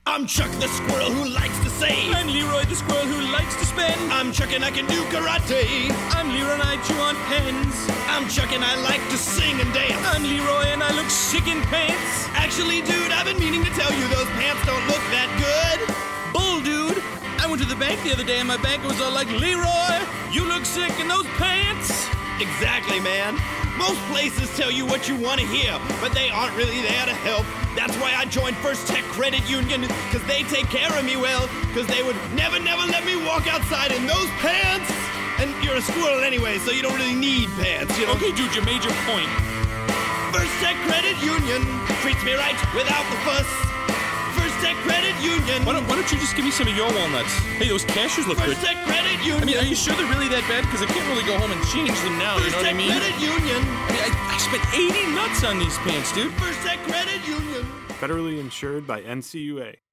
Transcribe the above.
I'm Chuck the squirrel who likes to save. I'm Leroy the squirrel who likes to spend. I'm Chuck and I can do karate. I'm Leroy and I chew on pens. I'm Chuck and I like to sing and dance. I'm Leroy and I look sick in pants. Actually, dude, I've been meaning to tell you those pants don't look that good. Bull, dude. I went to the bank the other day and my banker was all like, Leroy, you look sick in those pants. Exactly, man. Most places tell you what you want to hear, but they aren't really there to help. That's why I joined First Tech Credit Union, because they take care of me well, because they would never let me walk outside in those pants. And you're a squirrel anyway, so you don't really need pants, you know? Okay, dude, you made your point. First Tech Credit Union treats me right without the fuss. First Tech Credit Union. Why don't you just give me some of your walnuts? Hey, those cashews look good. First Tech Credit Union. I mean, are you sure they're really that bad? Because I can't really go home and change them now, you know what I mean? First Tech Credit Union. I mean, I spent 80 nuts on these pants, dude. First Tech Credit Union. Federally insured by NCUA.